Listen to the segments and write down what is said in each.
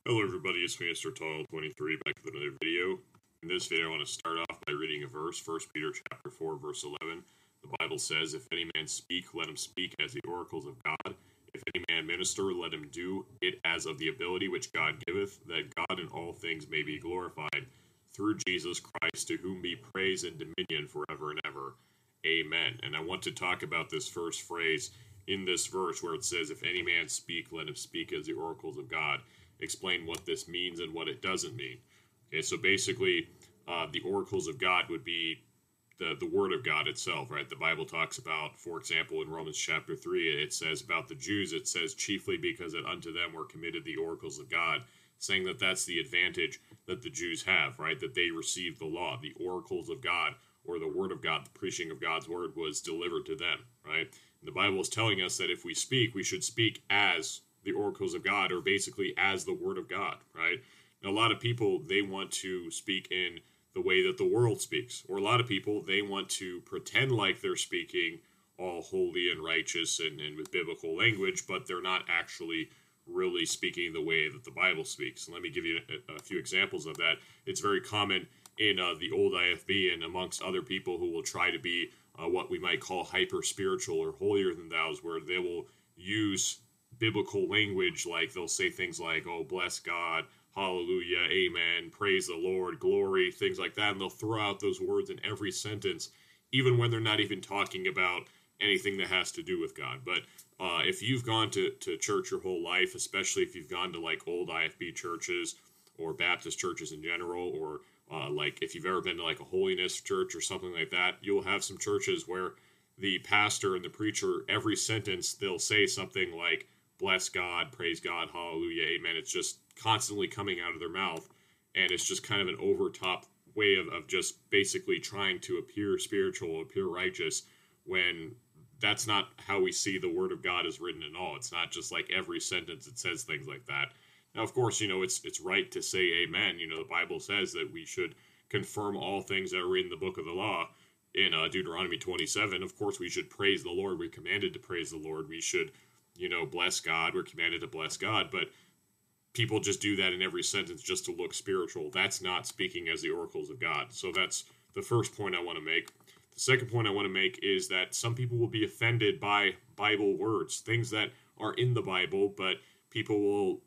Hello everybody, it's me, Mr. Tall23, back with another video. In this video I want to start off by reading a verse, 1 Peter chapter 4, verse 11. The Bible says, "If any man speak, let him speak as the oracles of God. If any man minister, let him do it as of the ability which God giveth, that God in all things may be glorified, through Jesus Christ, to whom be praise and dominion forever and ever. Amen." And I want to talk about this first phrase in this verse where it says, "If any man speak, let him speak as the oracles of God." Explain what this means and what it doesn't mean. Okay, so basically, the oracles of God would be the word of God itself, right? The Bible talks about, for example, in Romans chapter 3, it says about the Jews, it says, "Chiefly because that unto them were committed the oracles of God," saying that that's the advantage that the Jews have, right? That they received the law, the oracles of God, or the word of God, the preaching of God's word was delivered to them, right? And the Bible is telling us that if we speak, we should speak as the oracles of God, or basically as the word of God, right? Now, a lot of people, they want to speak in the way that the world speaks, or a lot of people, they want to pretend like they're speaking all holy and righteous and with biblical language, but they're not actually really speaking the way that the Bible speaks. And let me give you a few examples of that. It's very common in the old IFB and amongst other people who will try to be what we might call hyper spiritual or holier than thous, where they will use biblical language, like they'll say things like, "Oh, bless God, hallelujah, amen, praise the Lord, glory," things like that, and they'll throw out those words in every sentence, even when they're not even talking about anything that has to do with God. But if you've gone to church your whole life, especially if you've gone to like old IFB churches or Baptist churches in general, or like if you've ever been to like a holiness church or something like that, you'll have some churches where the pastor and the preacher, every sentence, they'll say something like, "Bless God, praise God, hallelujah, amen." It's just constantly coming out of their mouth, and it's just kind of an overtop way of just basically trying to appear spiritual, appear righteous, when that's not how we see the word of God is written at all. It's not just like every sentence it says things like that. Now, of course, it's right to say amen. The Bible says that we should confirm all things that are in the book of the law. In Deuteronomy 27, of course, we should praise the Lord. We're commanded to praise the Lord. We should bless God. We're commanded to bless God, but people just do that in every sentence just to look spiritual. That's not speaking as the oracles of God. So that's the first point I want to make. The second point I want to make is that some people will be offended by Bible words, things that are in the Bible, but people will,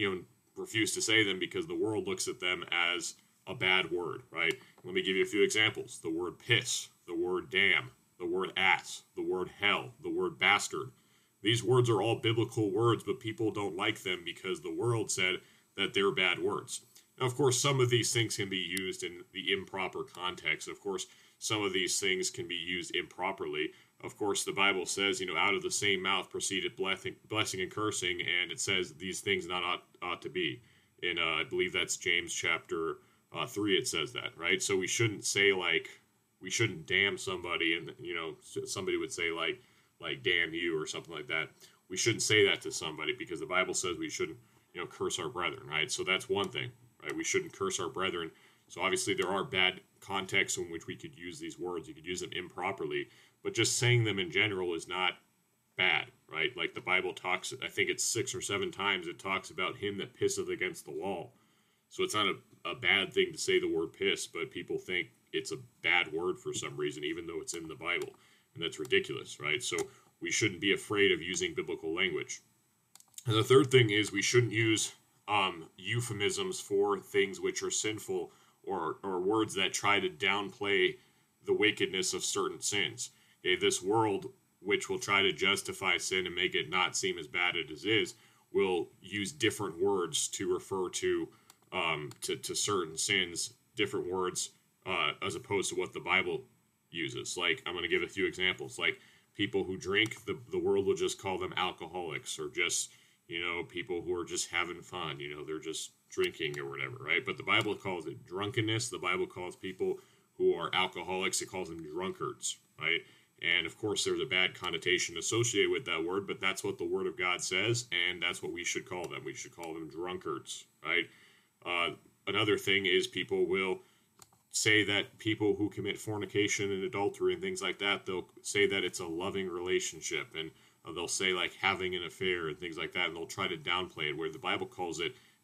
refuse to say them because the world looks at them as a bad word, right? Let me give you a few examples. The word piss, the word damn, the word ass, the word hell, the word bastard. These words are all biblical words, but people don't like them because the world said that they're bad words. Now, of course, some of these things can be used in the improper context. Of course, some of these things can be used improperly. Of course, the Bible says, out of the same mouth proceeded blessing and cursing, and it says these things not ought to be. In, I believe that's James chapter 3, it says that, right? So we shouldn't say, we shouldn't damn somebody, and, somebody would say, like damn you or something like that. We shouldn't say that to somebody because the Bible says we shouldn't, curse our brethren, right? So that's one thing, right? We shouldn't curse our brethren. So obviously there are bad contexts in which we could use these words. You could use them improperly, but just saying them in general is not bad, right? Like the Bible talks, I think it's 6 or 7 times it talks about him that pisseth against the wall. So it's not a bad thing to say the word piss, but people think it's a bad word for some reason, even though it's in the Bible. And that's ridiculous, right? So we shouldn't be afraid of using biblical language. And the third thing is we shouldn't use euphemisms for things which are sinful, or words that try to downplay the wickedness of certain sins. Okay, this world, which will try to justify sin and make it not seem as bad as it is, will use different words to refer to certain sins, different words as opposed to what the Bible uses. Like, I'm going to give a few examples. Like, people who drink, the world will just call them alcoholics, or just, people who are just having fun, they're just drinking or whatever, right? But the Bible calls it drunkenness. The Bible calls people who are alcoholics, it calls them drunkards, right? And of course, there's a bad connotation associated with that word, but that's what the Word of God says, and that's what we should call them. We should call them drunkards, right? Another thing is people will say that people who commit fornication and adultery and things like that, they'll say that it's a loving relationship, and they'll say like having an affair and things like that, and they'll try to downplay it, where the Bible calls it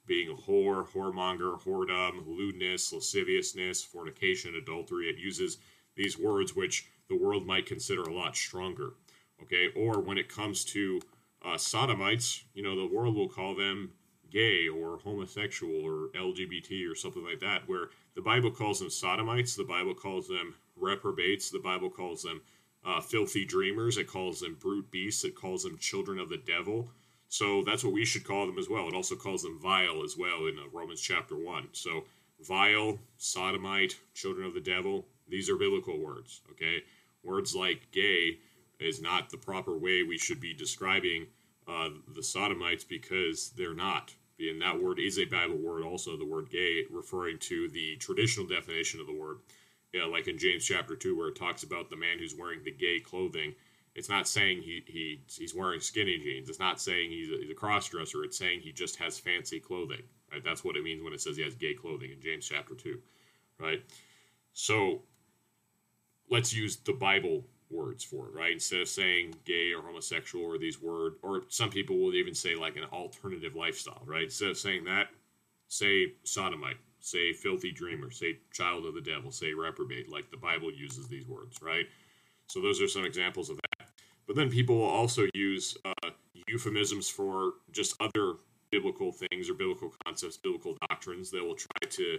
being a whore, whoremonger, whoredom, lewdness, lasciviousness, fornication, adultery. It uses these words which the world might consider a lot stronger. Okay, or when it comes to sodomites, the world will call them gay or homosexual or LGBT or something like that, where the Bible calls them sodomites, the Bible calls them reprobates, the Bible calls them filthy dreamers, it calls them brute beasts, it calls them children of the devil. So that's what we should call them as well. It also calls them vile as well in Romans chapter 1. So vile, sodomite, children of the devil, these are biblical words, okay? Words like gay is not the proper way we should be describing the sodomites, because they're not. And that word is a Bible word also, the word gay, referring to the traditional definition of the word. Like in James chapter 2, where it talks about the man who's wearing the gay clothing. It's not saying he's wearing skinny jeans. It's not saying he's a cross-dresser. It's saying he just has fancy clothing. Right? That's what it means when it says he has gay clothing in James chapter 2. Right? So let's use the Bible words for it, right? Instead of saying gay or homosexual or these words, or some people will even say like an alternative lifestyle, right? Instead of saying that, say sodomite, say filthy dreamer, say child of the devil, say reprobate, like the Bible uses these words, right? So those are some examples of that. But then people will also use euphemisms for just other biblical things or biblical concepts, biblical doctrines. They will try to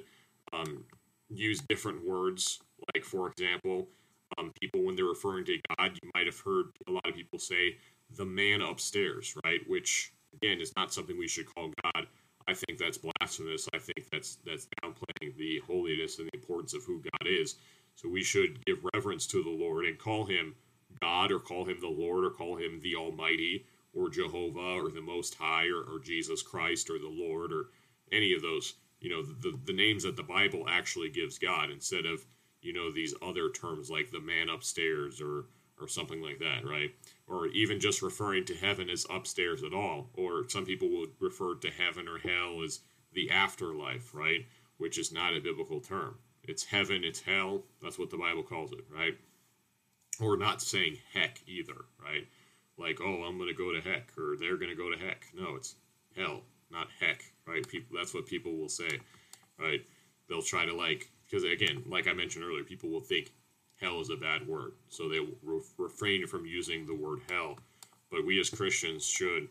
use different words. Like, for example, people, when they're referring to God, you might have heard a lot of people say the man upstairs, right? Which, again, is not something we should call God. I think that's blasphemous. I think that's downplaying the holiness and the importance of who God is. So we should give reverence to the Lord and call him God, or call him the Lord, or call him the Almighty, or Jehovah, or the Most High, or Jesus Christ, or the Lord, or any of those, the names that the Bible actually gives God, instead of, these other terms like the man upstairs or something like that, right? Or even just referring to heaven as upstairs at all. Or some people would refer to heaven or hell as the afterlife, right? Which is not a biblical term. It's heaven, it's hell. That's what the Bible calls it, right? Or not saying heck either, right? Like, oh, I'm going to go to heck, or they're going to go to heck. No, it's hell, not heck, right? People, that's what people will say, right? They'll try to because again, like I mentioned earlier, people will think hell is a bad word, so they will refrain from using the word hell. But we as Christians should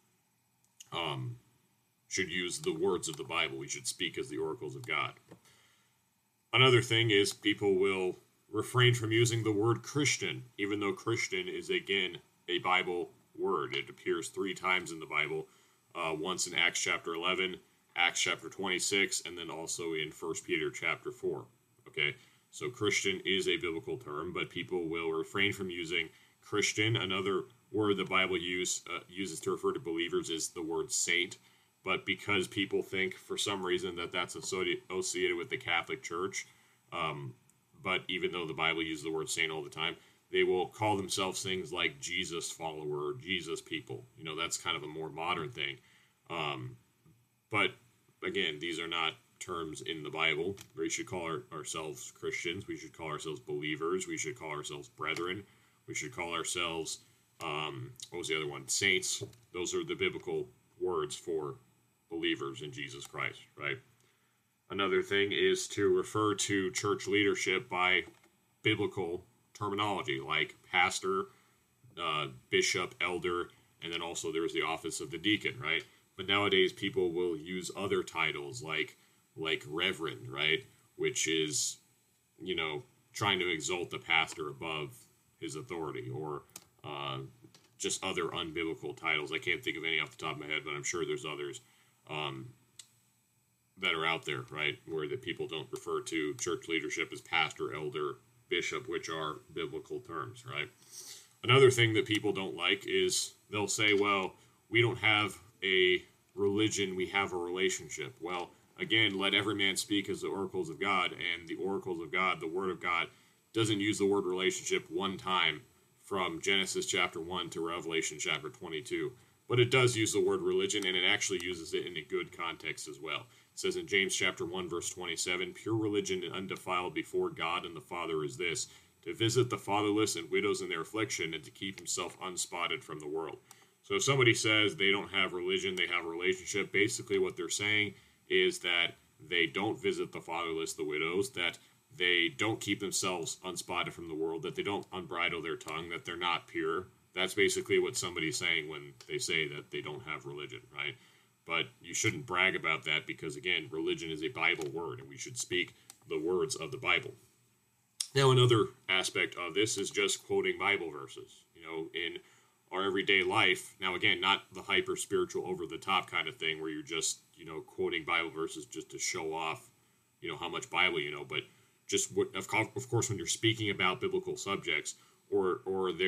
use the words of the Bible. We should speak as the oracles of God. Another thing is people will refrain from using the word Christian, even though Christian is, again, a Bible word. It appears 3 times in the Bible, once in Acts chapter 11, Acts chapter 26, and then also in 1 Peter chapter 4. Okay, so Christian is a biblical term, but people will refrain from using Christian. Another word the Bible uses to refer to believers is the word saint. But because people think, for some reason, that that's associated with the Catholic Church, but even though the Bible uses the word saint all the time, they will call themselves things like Jesus follower, Jesus people. That's kind of a more modern thing. But again, these are not terms in the Bible. We should call ourselves Christians. We should call ourselves believers. We should call ourselves brethren. We should call ourselves, what was the other one? Saints. Those are the biblical words for believers in Jesus Christ, right? Another thing is to refer to church leadership by biblical terminology, like pastor, bishop, elder, and then also there's the office of the deacon, right? But nowadays people will use other titles like reverend, right? Which is, trying to exalt the pastor above his authority, or just other unbiblical titles. I can't think of any off the top of my head, but I'm sure there's others that are out there, right? Where the people don't refer to church leadership as pastor, elder, bishop, which are biblical terms, right? Another thing that people don't like is they'll say, well, we don't have a religion, we have a relationship. Well, again, let every man speak as the oracles of God, and the oracles of God, the word of God, doesn't use the word relationship one time from Genesis chapter 1 to Revelation chapter 22. But it does use the word religion, and it actually uses it in a good context as well. It says in James chapter 1, verse 27, pure religion and undefiled before God and the Father is this, to visit the fatherless and widows in their affliction, and to keep himself unspotted from the world. So if somebody says they don't have religion, they have a relationship, basically what they're saying is that they don't visit the fatherless, the widows, that they don't keep themselves unspotted from the world, that they don't unbridle their tongue, that they're not pure. That's basically what somebody's saying when they say that they don't have religion, right? But you shouldn't brag about that because, again, religion is a Bible word, and we should speak the words of the Bible. Now, another aspect of this is just quoting Bible verses, in our everyday life. Now, again, not the hyper spiritual, over the top kind of thing where you're just, quoting Bible verses just to show off, how much Bible you know, but just of course, when you're speaking about biblical subjects, or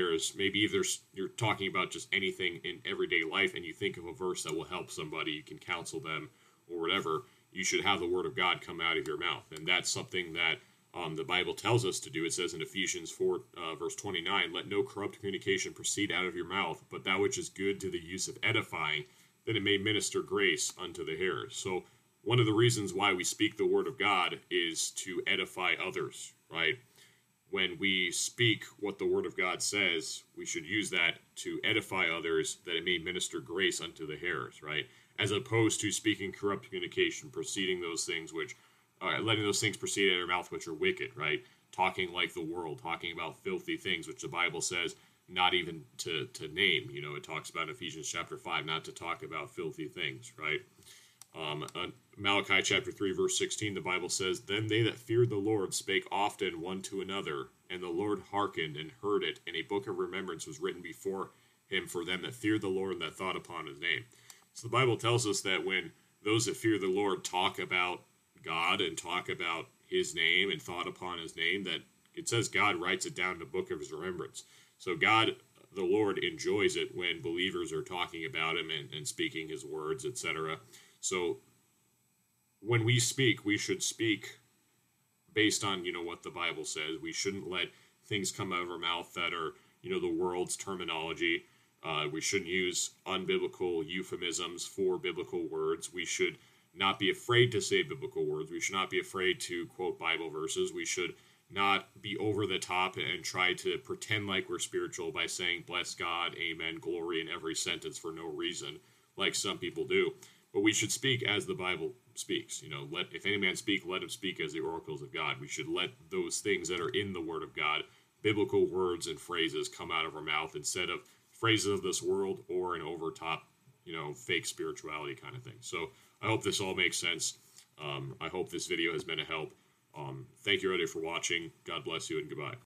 you're talking about just anything in everyday life, and you think of a verse that will help somebody, you can counsel them or whatever, you should have the word of God come out of your mouth. And that's something that the Bible tells us to do. It says in Ephesians 4, verse 29, "Let no corrupt communication proceed out of your mouth, but that which is good to the use of edifying, that it may minister grace unto the hearers." So one of the reasons why we speak the word of God is to edify others, right? When we speak what the word of God says, we should use that to edify others, that it may minister grace unto the hearers, right? As opposed to speaking corrupt communication, proceeding those things which, letting those things proceed out of our mouth which are wicked, right? Talking like the world, talking about filthy things, which the Bible says not even to name. It talks about in Ephesians chapter 5, not to talk about filthy things, right? Malachi chapter 3, verse 16, the Bible says, "Then they that feared the Lord spake often one to another, and the Lord hearkened and heard it, and a book of remembrance was written before him for them that feared the Lord and that thought upon his name." So the Bible tells us that when those that fear the Lord talk about God and talk about his name and thought upon his name, that it says God writes it down in the book of his remembrance. So God, the Lord, enjoys it when believers are talking about him and speaking his words, etc. So when we speak, we should speak based on, what the Bible says. We shouldn't let things come out of our mouth that are, the world's terminology. We shouldn't use unbiblical euphemisms for biblical words. We should not be afraid to say biblical words. We should not be afraid to quote Bible verses. We should not be over the top and try to pretend like we're spiritual by saying bless God, amen, glory in every sentence for no reason, like some people do. But we should speak as the Bible speaks. If any man speak, let him speak as the oracles of God. We should let those things that are in the Word of God, biblical words and phrases, come out of our mouth instead of phrases of this world or an overtop, fake spirituality kind of thing. So I hope this all makes sense. I hope this video has been a help. Thank you, everybody, for watching. God bless you, and goodbye.